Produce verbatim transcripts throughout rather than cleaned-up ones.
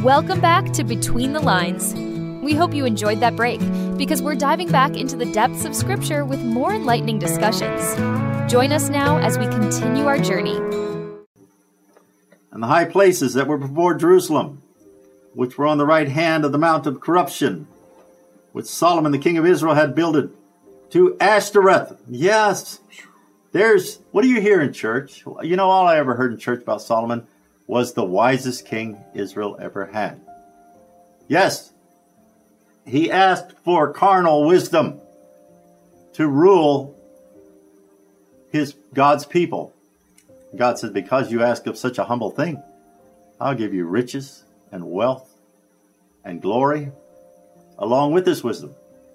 Welcome back to Between the Lines. We hope you enjoyed that break, because we're diving back into the depths of Scripture with more enlightening discussions. Join us now as we continue our journey. And the high places that were before Jerusalem, which were on the right hand of the mount of corruption, which Solomon the king of Israel had builded, to Ashtoreth. Yes, there's, what do you hear in church? You know, all I ever heard in church about Solomon was the wisest king Israel ever had. Yes, he asked for carnal wisdom to rule his God's people. God said, because you ask of such a humble thing, I'll give you riches and wealth and glory along with this wisdom.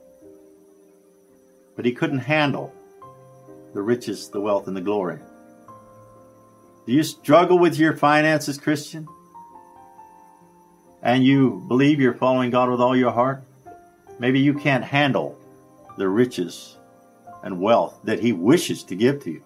But he couldn't handle the riches, the wealth, and the glory. Do you struggle with your finances, Christian? And you believe you're following God with all your heart? Maybe you can't handle the riches and wealth that he wishes to give to you.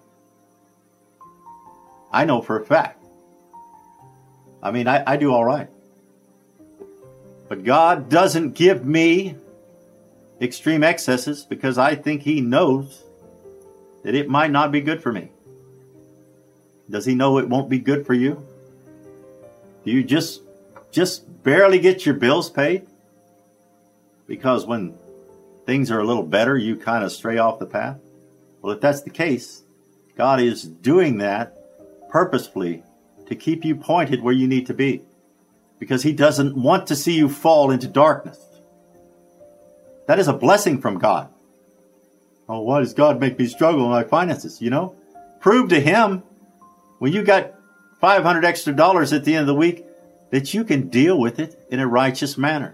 I know for a fact. I mean, I, I do all right. But God doesn't give me extreme excesses because I think he knows that it might not be good for me. Does he know it won't be good for you? Do you just, just barely get your bills paid? Because when things are a little better, you kind of stray off the path? Well, if that's the case, God is doing that purposefully to keep you pointed where you need to be. Because he doesn't want to see you fall into darkness. That is a blessing from God. Oh, why does God make me struggle in my finances? You know, prove to him when you got five hundred extra dollars at the end of the week that you can deal with it in a righteous manner.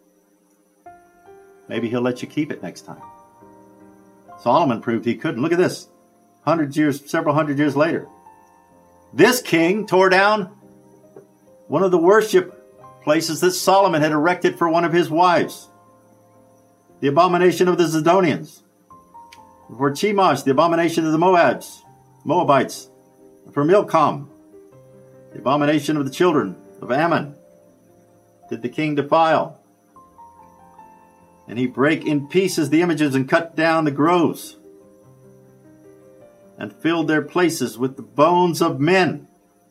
Maybe he'll let you keep it next time. Solomon proved he couldn't. Look at this. Hundreds years, several hundred years later. This king tore down one of the worship places that Solomon had erected for one of his wives. The abomination of the Zidonians. For Chemosh, the abomination of the Moabs, Moabites. For Milcom, the abomination of the children of Ammon, did the king defile. And he brake in pieces the images and cut down the groves and filled their places with the bones of men.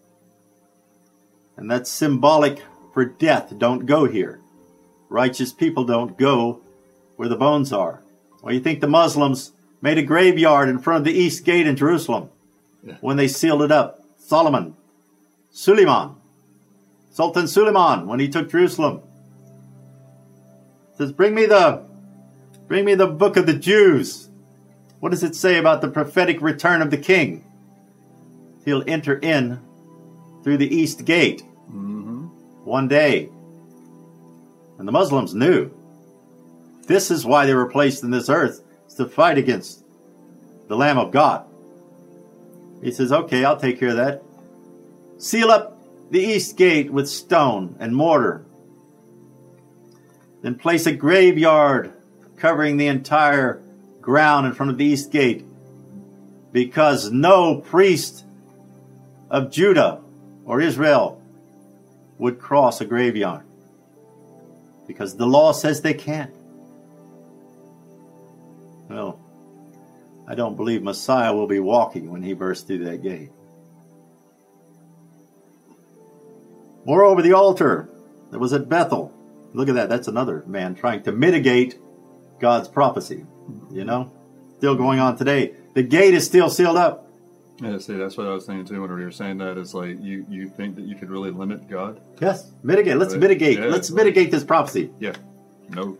And that's symbolic for death. Don't go here. Righteous people don't go where the bones are. Well, you think the Muslims made a graveyard in front of the east gate in Jerusalem yeah. when they sealed it up? Solomon, Suleiman, Sultan Suleiman, when he took Jerusalem, says, bring me the, bring me the book of the Jews. What does it say about the prophetic return of the king? He'll enter in through the east gate mm-hmm. one day. And the Muslims knew this is why they were placed in this earth, is to fight against the Lamb of God. He says, okay, I'll take care of that. Seal up the east gate with stone and mortar. Then place a graveyard covering the entire ground in front of the east gate, because no priest of Judah or Israel would cross a graveyard, because the law says they can't. Well, I don't believe Messiah will be walking when he bursts through that gate. Moreover, the altar that was at Bethel. Look at that. That's another man trying to mitigate God's prophecy. You know, still going on today. The gate is still sealed up. Yeah, see, that's what I was thinking too when you were saying that. It's like, you, you think that you could really limit God? Yes, mitigate. Let's but, mitigate. Yeah, Let's like, mitigate this prophecy. Yeah. No.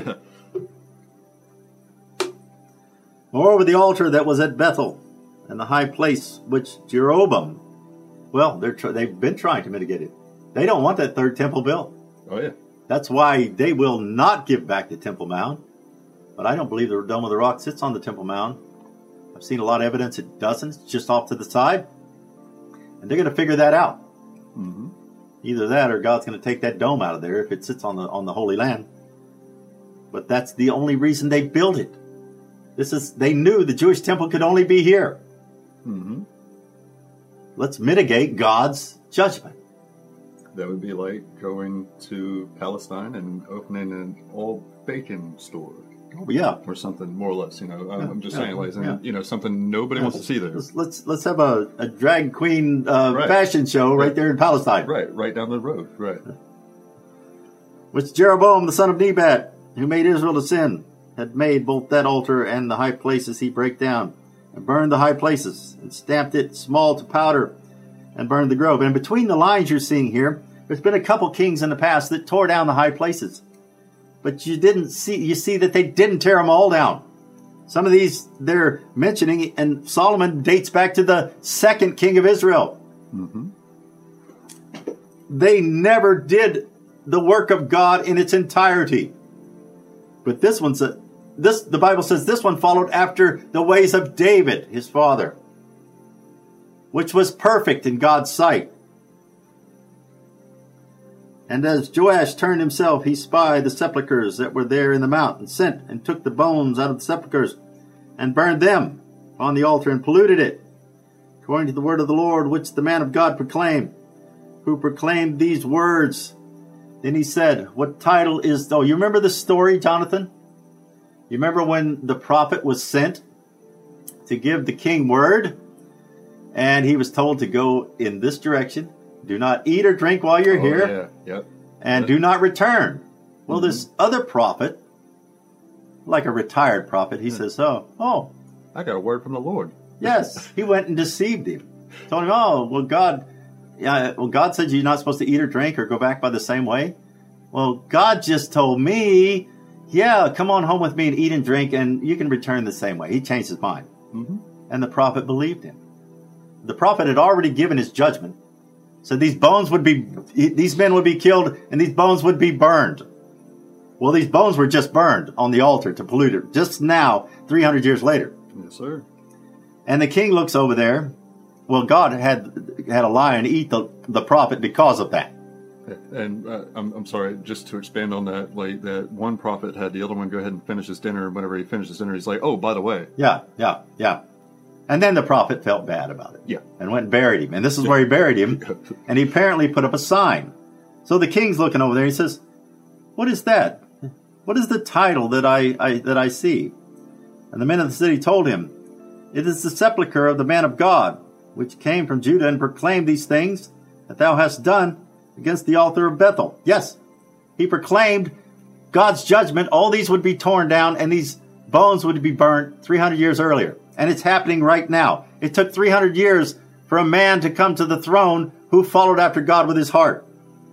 Moreover, the altar that was at Bethel and the high place which Jeroboam, well, they're tr- they've been trying to mitigate it. They don't want that third temple built. Oh, yeah. That's why they will not give back the Temple Mount. But I don't believe the Dome of the Rock sits on the Temple Mount. I've seen a lot of evidence it doesn't. It's just off to the side. And they're going to figure that out. Mm-hmm. Either that or God's going to take that dome out of there if it sits on the on the Holy Land. But that's the only reason they built it. This is they knew the Jewish temple could only be here. Mm-hmm. Let's mitigate God's judgment. That would be like going to Palestine and opening an all bacon store. Oh, yeah. Or something, more or less, you know. I'm, Yeah, I'm just yeah, saying, like, yeah. you know, something nobody Yeah. wants to see there. Let's let's, let's have a, a drag queen uh, Right. fashion show right, Right. there in Palestine. Right, right down the road, right. Which Jeroboam the son of Nebat, who made Israel to sin, had made both that altar and the high places he brake down, and burned the high places, and stamped it small to powder, and burned the grove. And between the lines you're seeing here, there's been a couple kings in the past that tore down the high places. But you didn't see, you see that they didn't tear them all down. Some of these they're mentioning, and Solomon dates back to the second king of Israel. Mm-hmm. They never did the work of God in its entirety. But this one's a, this the Bible says this one followed after the ways of David, his father, which was perfect in God's sight. And as Joash turned himself, he spied the sepulchres that were there in the mount, and sent and took the bones out of the sepulchres, and burned them on the altar, and polluted it, according to the word of the Lord, which the man of God proclaimed, who proclaimed these words. Then he said, what title is, oh, you remember the story, Jonathan? You remember when the prophet was sent to give the king word, and he was told to go in this direction. Do not eat or drink while you're Oh, here, yeah, yep. and Yep. do not return. Well, Mm-hmm. this other prophet, like a retired prophet, he says, oh, oh, I got a word from the Lord. yes, he went and deceived him. Told him, oh, well, God, yeah, well, God said you're not supposed to eat or drink or go back by the same way. Well, God just told me, yeah, come on home with me and eat and drink, and you can return the same way. He changed his mind. Mm-hmm. And the prophet believed him. The prophet had already given his judgment. So these bones would be, these men would be killed, and these bones would be burned. Well, these bones were just burned on the altar to pollute it, just now, three hundred years later. Yes, sir. And the king looks over there. Well, God had had a lion eat the, the prophet because of that. And uh, I'm, I'm sorry, just to expand on that, like that one prophet had the other one go ahead and finish his dinner, and whenever he finished his dinner, he's like, oh, by the way. Yeah, yeah, yeah. And then the prophet felt bad about it. Yeah. And went and buried him. And this is where he buried him. And he apparently put up a sign. So the king's looking over there. He says, what is that? What is the title that I, I that I see? And the men of the city told him, it is the sepulchre of the man of God, which came from Judah and proclaimed these things that thou hast done against the altar of Bethel. Yes, he proclaimed God's judgment. All these would be torn down and these bones would be burnt three hundred years earlier. And it's happening right now. It took three hundred years for a man to come to the throne who followed after God with his heart.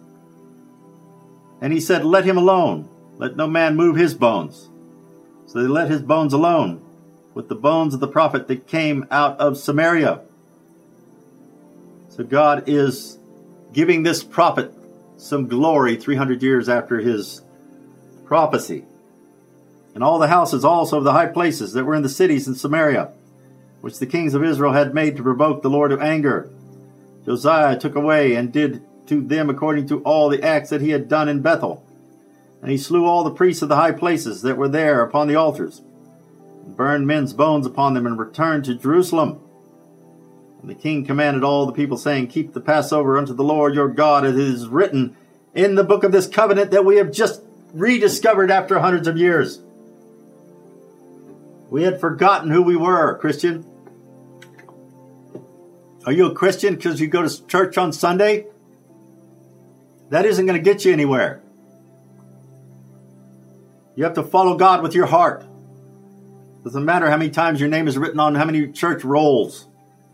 And he said, let him alone. Let no man move his bones. So they let his bones alone with the bones of the prophet that came out of Samaria. So God is giving this prophet some glory three hundred years after his prophecy. And all the houses also of the high places that were in the cities in Samaria, which the kings of Israel had made to provoke the Lord to anger, Josiah took away and did to them according to all the acts that he had done in Bethel. And he slew all the priests of the high places that were there upon the altars, and burned men's bones upon them, and returned to Jerusalem. And the king commanded all the people, saying, keep the Passover unto the Lord your God, as it is written in the book of this covenant that we have just rediscovered after hundreds of years. We had forgotten who we were, Christian. Are you a Christian because you go to church on Sunday? That isn't going to get you anywhere. You have to follow God with your heart. Doesn't matter how many times your name is written on how many church rolls.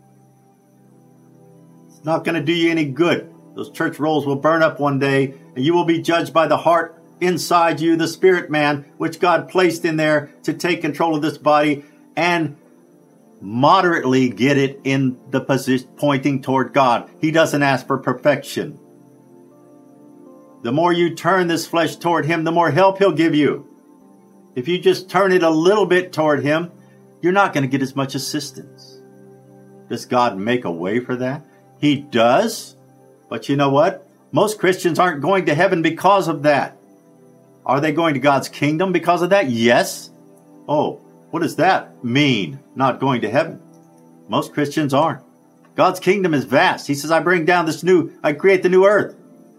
It's not going to do you any good. Those church rolls will burn up one day, and you will be judged by the heart inside you, the spirit man, which God placed in there to take control of this body and moderately get it in the position pointing toward God. He doesn't ask for perfection. The more you turn this flesh toward him, the more help he'll give you. If you just turn it a little bit toward him, you're not going to get as much assistance. Does God make a way for that? He does. But you know what? Most Christians aren't going to heaven because of that. Are they going to God's kingdom because of that? Yes. Oh, what does that mean, not going to heaven? Most Christians aren't. God's kingdom is vast. He says, I bring down this new, I create the new earth.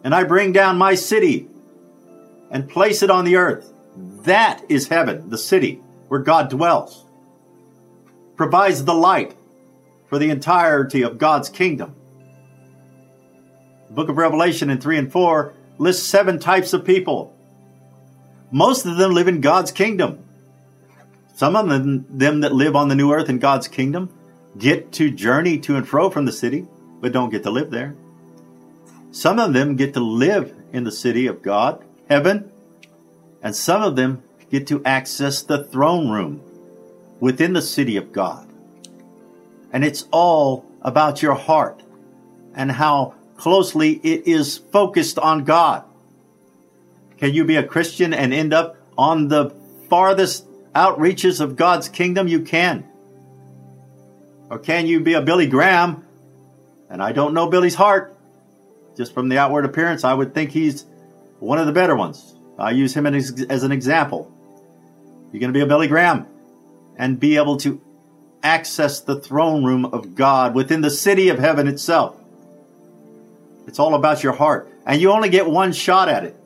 and I bring down my city and place it on the earth. That is heaven, the city where God dwells. Provides the light for the entirety of God's kingdom. The book of Revelation in three and four lists seven types of people. Most of them live in God's kingdom. Some of them, them that live on the new earth in God's kingdom get to journey to and fro from the city, but don't get to live there. Some of them get to live in the city of God, heaven, and some of them get to access the throne room within the city of God. And it's all about your heart and how closely it is focused on God. Can you be a Christian and end up on the farthest outreaches of God's kingdom? You can. Or can you be a Billy Graham? And I don't know Billy's heart. Just from the outward appearance, I would think he's one of the better ones. I use him as, as an example. You're going to be a Billy Graham and be able to access the throne room of God within the city of heaven itself. It's all about your heart. And you only get one shot at it.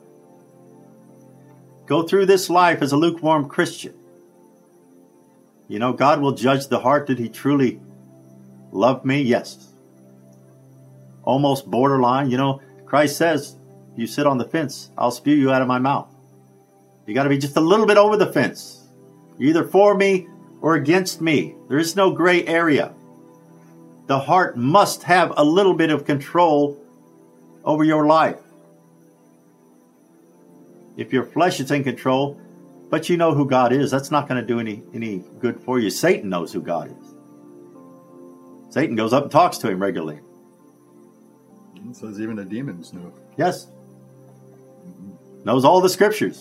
Go through this life as a lukewarm Christian. You know, God will judge the heart. Did he truly love me? Yes. Almost borderline. You know, Christ says, you sit on the fence, I'll spew you out of my mouth. You got to be just a little bit over the fence. You're either for me or against me. There is no gray area. The heart must have a little bit of control over your life. If your flesh is in control, but you know who God is, that's not going to do any, any good for you. Satan knows who God is. Satan goes up and talks to him regularly. It says even the demons know. Yes. Knows all the scriptures.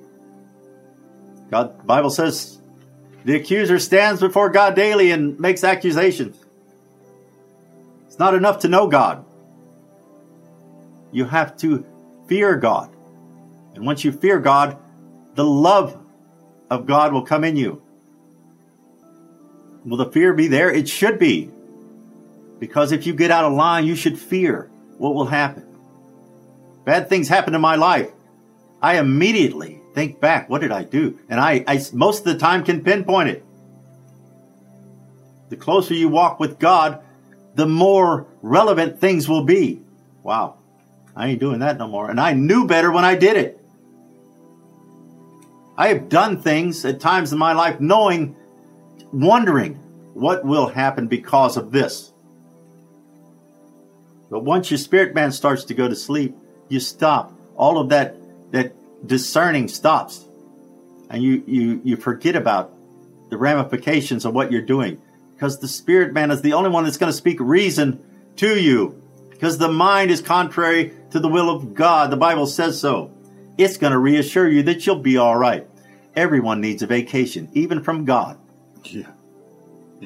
God, the Bible says the accuser stands before God daily and makes accusations. It's not enough to know God. You have to fear God. And once you fear God, the love of God will come in you. Will the fear be there? It should be. Because if you get out of line, you should fear what will happen. Bad things happen in my life. I immediately think back, what did I do? And I, I most of the time can pinpoint it. The closer you walk with God, the more relevant things will be. Wow, I ain't doing that no more. And I knew better when I did it. I have done things at times in my life knowing, wondering what will happen because of this. But once your spirit man starts to go to sleep, you stop. All of that, that discerning stops. And you, you, you forget about the ramifications of what you're doing. Because the spirit man is the only one that's going to speak reason to you. Because the mind is contrary to the will of God. The Bible says so. It's going to reassure you that you'll be all right. Everyone needs a vacation, even from God. Yeah. Yeah.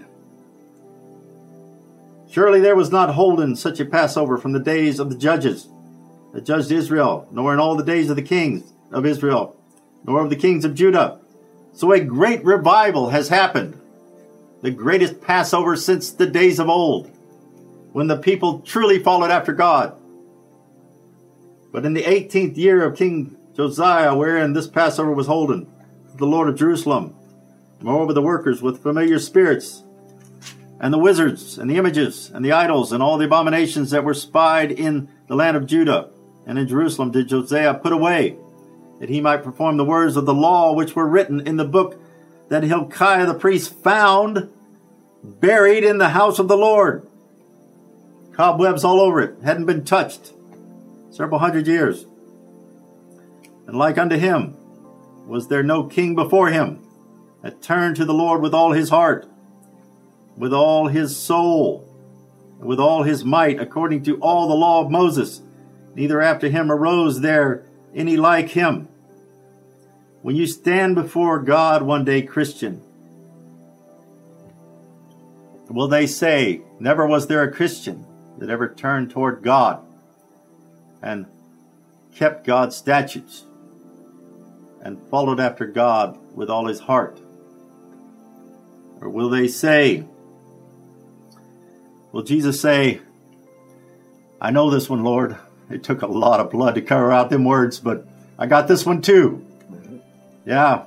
Surely there was not holden such a Passover from the days of the judges that judged Israel, nor in all the days of the kings of Israel, nor of the kings of Judah. So a great revival has happened, the greatest Passover since the days of old, when the people truly followed after God. But in the eighteenth year of King Josiah, wherein this Passover was holden, the Lord of Jerusalem, moreover the workers with familiar spirits, and the wizards, and the images, and the idols, and all the abominations that were spied in the land of Judah, and in Jerusalem did Josiah put away, that he might perform the words of the law which were written in the book that Hilkiah the priest found buried in the house of the Lord. Cobwebs all over it, hadn't been touched several hundred years. And like unto him was there no king before him that turned to the Lord with all his heart, with all his soul, and with all his might, according to all the law of Moses. Neither after him arose there any like him. When you stand before God one day, Christian, will they say, never was there a Christian that ever turned toward God and kept God's statutes and followed after God with all his heart? Or will they say, will Jesus say, I know this one, Lord. It took a lot of blood to cover out them words, but I got this one too. Yeah.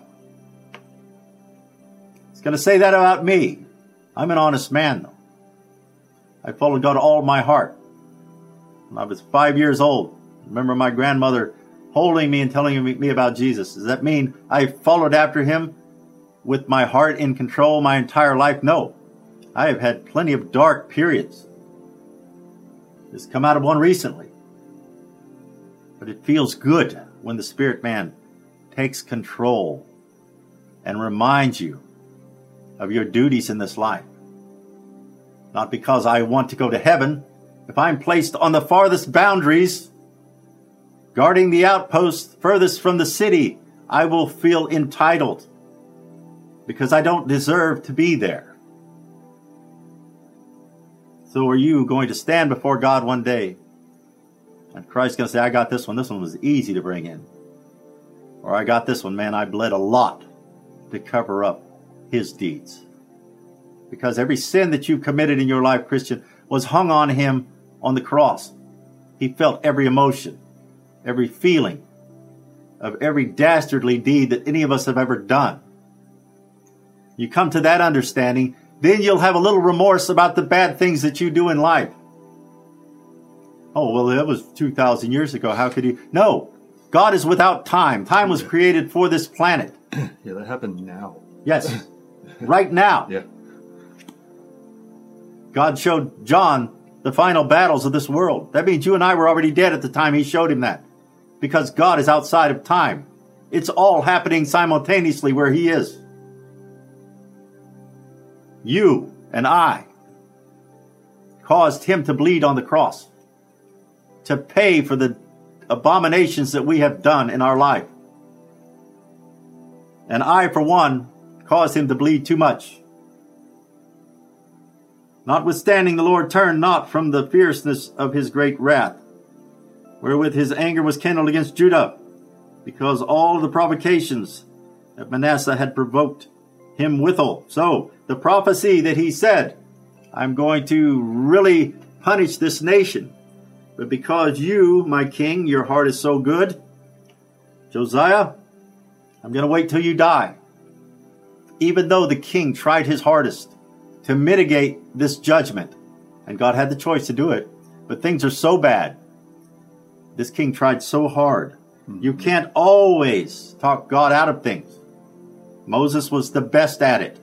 It's going to say that about me. I'm an honest man, though. I followed God all my heart. When I was five years old, I remember my grandmother holding me and telling me about Jesus. Does that mean I followed after him with my heart in control my entire life? No. I have had plenty of dark periods. Just come out of one recently. But it feels good when the spirit man takes control and reminds you of your duties in this life. Not because I want to go to heaven. If I'm placed on the farthest boundaries, guarding the outpost furthest from the city, I will feel entitled because I don't deserve to be there. So are you going to stand before God one day and Christ's going to say, I got this one. This one was easy to bring in. Or I got this one, man, I bled a lot to cover up his deeds. Because every sin that you've committed in your life, Christian, was hung on him on the cross. He felt every emotion, every feeling of every dastardly deed that any of us have ever done. You come to that understanding, then you'll have a little remorse about the bad things that you do in life. Oh, well, that was two thousand years ago. How could he? No, God is without time. Time was created for this planet. Yeah, that happened now. Yes, right now. Yeah. God showed John the final battles of this world. That means you and I were already dead at the time he showed him that. Because God is outside of time. It's all happening simultaneously where he is. You and I caused him to bleed on the cross, to pay for the abominations that we have done in our life. And I, for one, caused him to bleed too much. Notwithstanding, the Lord turned not from the fierceness of his great wrath, wherewith his anger was kindled against Judah, because all of the provocations that Manasseh had provoked him withal. So, the prophecy that he said, I'm going to really punish this nation, but because you, my king, your heart is so good, Josiah, I'm going to wait till you die. Even though the king tried his hardest to mitigate this judgment, and God had the choice to do it, but things are so bad. This king tried so hard. Mm-hmm. You can't always talk God out of things. Moses was the best at it.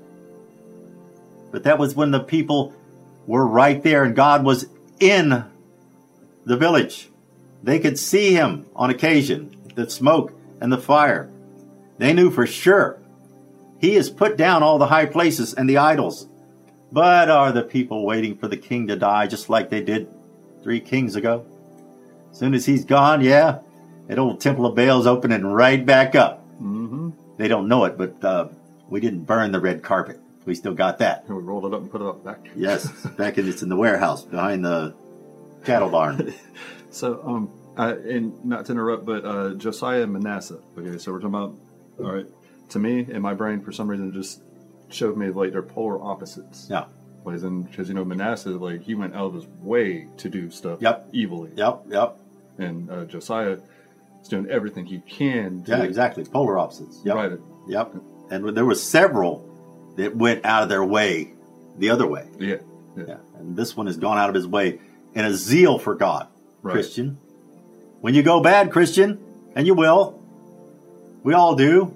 But that was when the people were right there and God was in the village. They could see him on occasion, the smoke and the fire. They knew for sure he has put down all the high places and the idols. But are the people waiting for the king to die just like they did three kings ago? As soon as he's gone, yeah, that old temple of Baal's opening right back up. Mm-hmm. They don't know it, but uh, we didn't burn the red carpet. We still got that. And we rolled it up and put it up back. Yes, back in it's in the warehouse behind the cattle barn. So, um, I, and not to interrupt, but uh, Josiah and Manasseh. Okay, so we're talking about. All right, to me, in my brain, for some reason, it just showed me like they're polar opposites. Yeah. Because you know Manasseh, like he went out of his way to do stuff. Yep. Evilly. Yep. Yep. And uh, Josiah is doing everything he can. To yeah, exactly. Polar opposites. Yep. Right. Yep. And there were several that went out of their way the other way. Yeah. Yeah. yeah. And this one has gone out of his way in a zeal for God, right. Christian. When you go bad, Christian, and you will, we all do.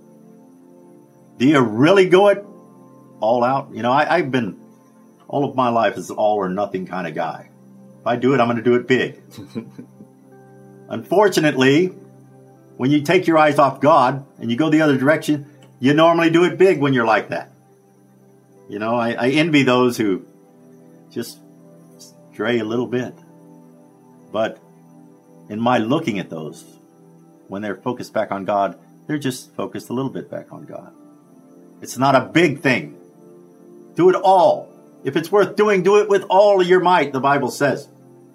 Do you really go it all out? You know, I, I've been, all of my life is all or nothing kind of guy. If I do it, I'm going to do it big. Unfortunately, when you take your eyes off God and you go the other direction, you normally do it big when you're like that. You know, I, I envy those who just stray a little bit. But in my looking at those, when they're focused back on God, they're just focused a little bit back on God. It's not a big thing. Do it all. If it's worth doing, do it with all of your might, the Bible says.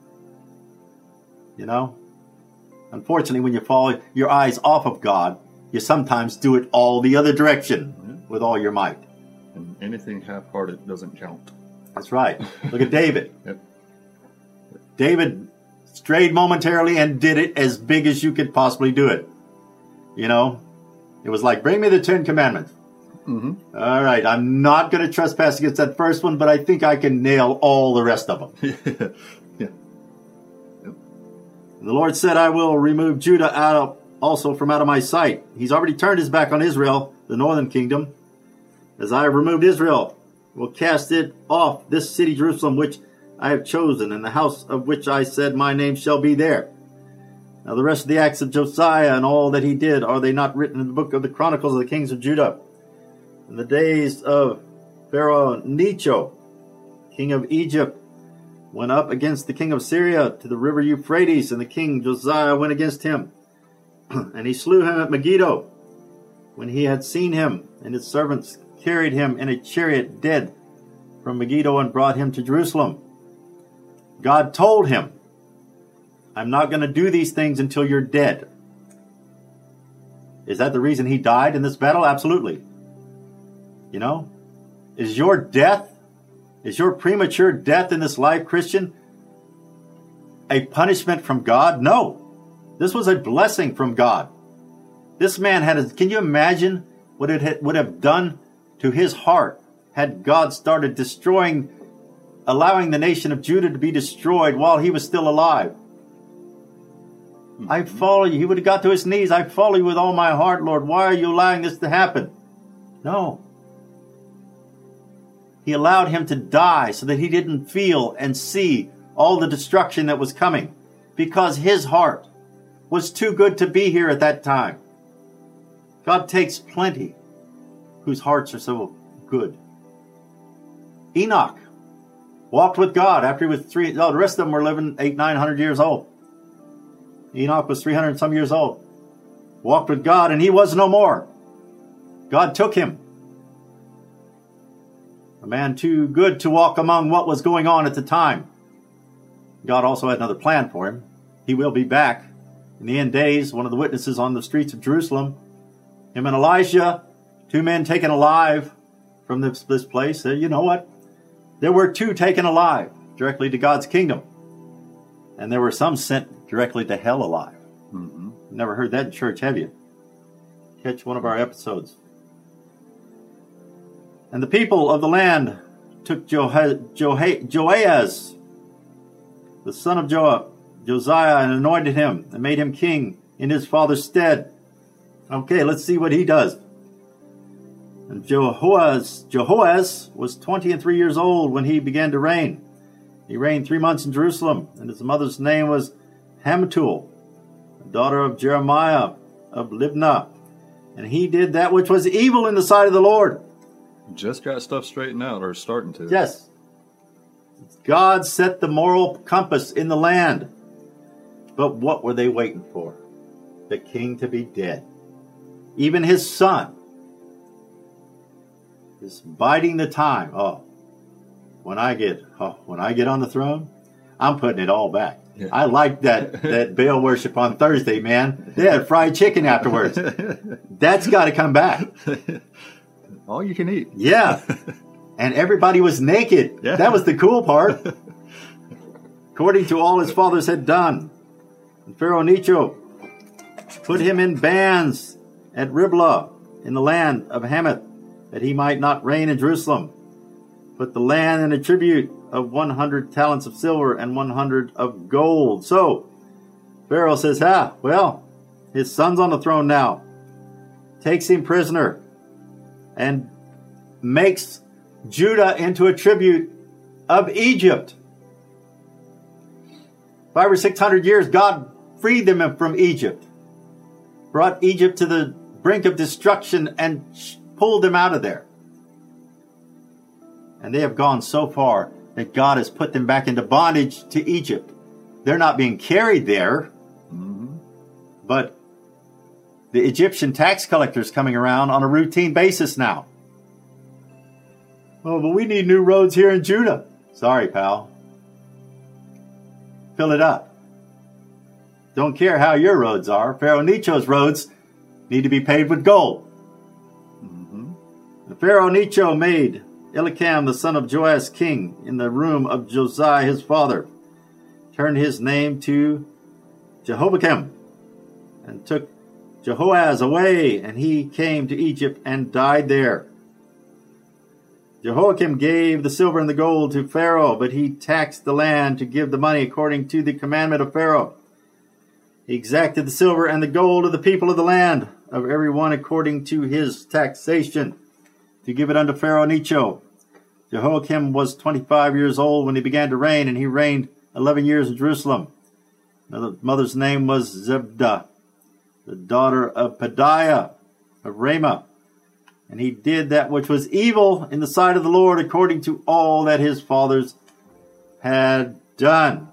You know? Unfortunately, when you fall your eyes off of God, you sometimes do it all the other direction mm-hmm. with all your might. And anything half-hearted doesn't count. That's right. Look at David. Yep. David strayed momentarily and did it as big as you could possibly do it. You know, it was like, bring me the Ten Commandments. Mm-hmm. All right, I'm not going to trespass against that first one, but I think I can nail all the rest of them. yeah. Yep. The Lord said, I will remove Judah out of, also from out of my sight. He's already turned his back on Israel, the northern kingdom. As I have removed Israel, will cast it off, this city Jerusalem, which I have chosen, and the house of which I said my name shall be there. Now the rest of the acts of Josiah and all that he did, are they not written in the book of the Chronicles of the kings of Judah? In the days of Pharaoh Necho, king of Egypt, went up against the king of Syria to the river Euphrates, and the king Josiah went against him. And he slew him at Megiddo, when he had seen him, and his servants carried him in a chariot dead from Megiddo and brought him to Jerusalem. God told him, I'm not going to do these things until you're dead. Is that the reason he died in this battle? Absolutely. You know, is your death, is your premature death in this life, Christian, a punishment from God? No. This was a blessing from God. This man had, a, can you imagine what it would have done to his heart had God started destroying, allowing the nation of Judah to be destroyed while he was still alive? Mm-hmm. I follow you. He would have got to his knees. I follow you with all my heart, Lord. Why are you allowing this to happen? No. He allowed him to die so that he didn't feel and see all the destruction that was coming, because his heart was too good to be here at that time. God takes plenty whose hearts are so good. Enoch walked with God after he was three. Oh, the rest of them were living eight, nine hundred years old. Enoch was three hundred and some years old. Walked with God, and he was no more. God took him. A man too good to walk among what was going on at the time. God also had another plan for him. He will be back in the end days, one of the witnesses on the streets of Jerusalem. Him and Elijah, two men taken alive from this, this place. Said, you know what? There were two taken alive directly to God's kingdom. And there were some sent directly to hell alive. Mm-hmm. Never heard that in church, have you? Catch one of our episodes. And the people of the land took Joah- Joah- Joahaz, the son of Joah, Josiah, and anointed him and made him king in his father's stead. Okay, let's see what he does. And Jehoaz, Jehoaz was twenty and three years old when he began to reign. He reigned three months in Jerusalem, and his mother's name was Hamutul, the daughter of Jeremiah of Libnah. And he did that which was evil in the sight of the Lord. Just got stuff straightened out, or starting to. Yes. God set the moral compass in the land. But what were they waiting for? The king to be dead. Even his son is biding the time. Oh, when I get oh, when I get on the throne, I'm putting it all back. Yeah. I like that that Baal worship on Thursday, man. They had fried chicken afterwards. That's got to come back. All you can eat. Yeah. And everybody was naked. Yeah. That was the cool part. According to all his fathers had done. And Pharaoh Necho put him in bands at Riblah in the land of Hamath, that he might not reign in Jerusalem. Put the land in a tribute of one hundred talents of silver and one hundred of gold. So Pharaoh says, ah, well, his son's on the throne now. Takes him prisoner and makes Judah into a tribute of Egypt. Five or six hundred years, God freed them from Egypt. Brought Egypt to the brink of destruction and pulled them out of there. And they have gone so far that God has put them back into bondage to Egypt. They're not being carried there, mm-hmm. but the Egyptian tax collectors coming around on a routine basis now. Oh, but we need new roads here in Judah. Sorry, pal. Fill it up. Don't care how your roads are. Pharaoh Necho's roads need to be paved with gold. Mm-hmm. The Pharaoh Necho made Elikam, the son of Joash, king in the room of Josiah his father. turned his name to Jehoiakim, and took Jehoaz away, and he came to Egypt and died there. Jehoiakim gave the silver and the gold to Pharaoh, but he taxed the land to give the money according to the commandment of Pharaoh. He exacted the silver and the gold of the people of the land, of every one according to his taxation, to give it unto Pharaoh Necho. Jehoiakim was twenty-five years old when he began to reign, and he reigned eleven years in Jerusalem. Now the mother's name was Zebdah, the daughter of Pedaiah of Ramah. And he did that which was evil in the sight of the Lord, according to all that his fathers had done.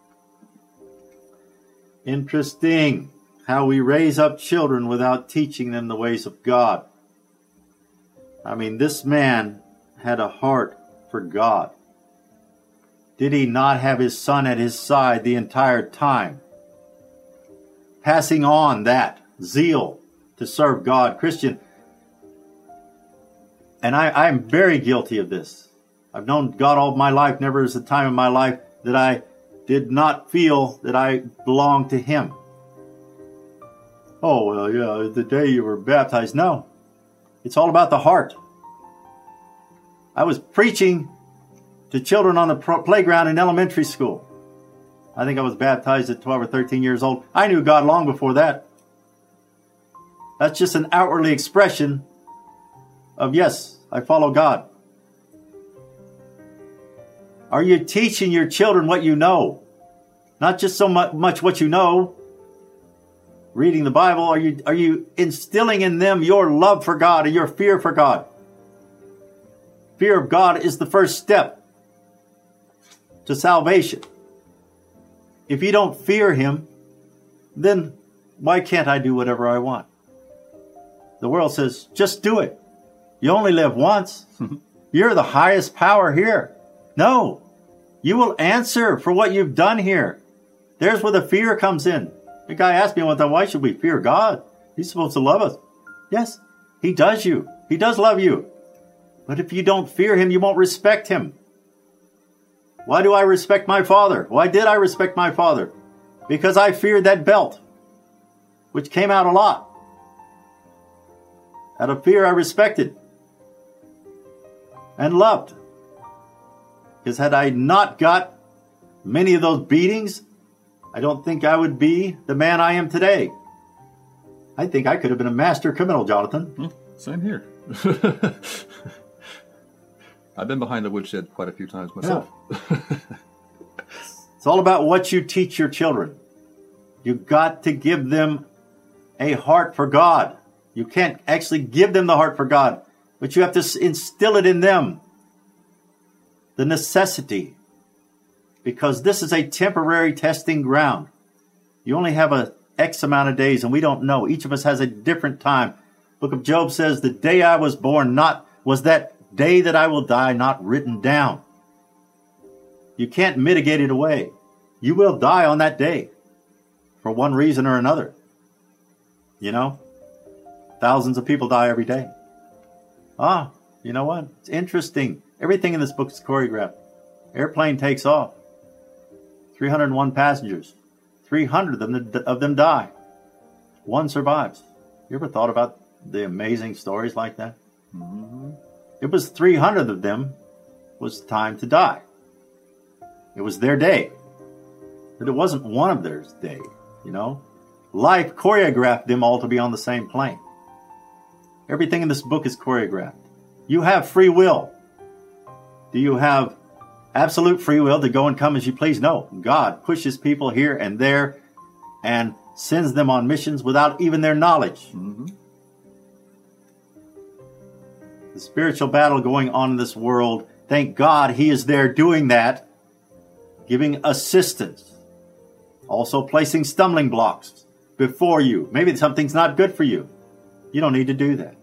Interesting how we raise up children without teaching them the ways of God. I mean, this man had a heart for God. Did he not have his son at his side the entire time, passing on that zeal to serve God? Christian, and I, I'm very guilty of this. I've known God all my life. Never is a time in my life that I did not feel that I belonged to him. Oh, well, yeah, the day you were baptized. No, it's all about the heart. I was preaching to children on the pro- playground in elementary school. I think I was baptized at twelve or thirteen years old. I knew God long before that. That's just an outwardly expression of, yes, I follow God. Are you teaching your children what you know? Not just so much what you know, reading the Bible. Are you, are you instilling in them your love for God and your fear for God? Fear of God is the first step to salvation. If you don't fear him, then why can't I do whatever I want? The world says, just do it. You only live once. You're the highest power here. No, you will answer for what you've done here. There's where the fear comes in. The guy asked me one time, why should we fear God? He's supposed to love us. Yes, he does you. He does love you. But if you don't fear him, you won't respect him. Why do I respect my father? Why did I respect my father? Because I feared that belt, which came out a lot. Out of fear, I respected and loved. Because had I not got many of those beatings, I don't think I would be the man I am today. I think I could have been a master criminal, Jonathan. Well, same here. I've been behind the woodshed quite a few times myself. Yeah. It's all about what you teach your children. You've got to give them a heart for God. You can't actually give them the heart for God, but you have to instill it in them. The necessity. Because this is a temporary testing ground. You only have a X amount of days, and we don't know. Each of us has a different time. Book of Job says, the day I was born, not was that day that I will die, not written down. You can't mitigate it away. You will die on that day for one reason or another. You know, thousands of people die every day. Ah, you know what? It's interesting. Everything in this book is choreographed. Airplane takes off. three hundred one passengers. three hundred of them, of them die. One survives. You ever thought about the amazing stories like that? Mm-hmm. It was three hundred of them was time to die. It was their day. But it wasn't one of their day, you know. Life choreographed them all to be on the same plane. Everything in this book is choreographed. You have free will. Do you have absolute free will to go and come as you please? No. God pushes people here and there and sends them on missions without even their knowledge. Mm-hmm. The spiritual battle going on in this world, thank God he is there doing that, giving assistance, also placing stumbling blocks before you. Maybe something's not good for you. You don't need to do that.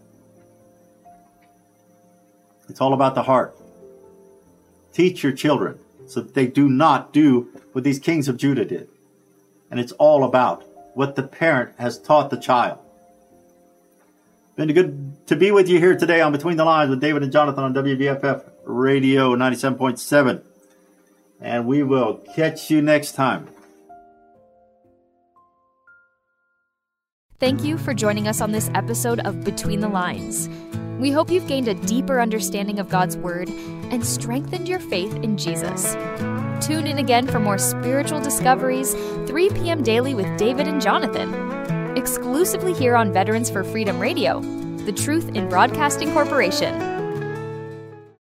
It's all about the heart. Teach your children so that they do not do what these kings of Judah did. And it's all about what the parent has taught the child. Been good to be with you here today on Between the Lines with David and Jonathan on W V F F Radio ninety-seven point seven. and we will catch you next time. Thank you for joining us on this episode of Between the Lines. We hope you've gained a deeper understanding of God's Word and strengthened your faith in Jesus. Tune in again for more spiritual discoveries, three p.m. daily with David and Jonathan, exclusively here on Veterans for Freedom Radio, the Truth in Broadcasting Corporation.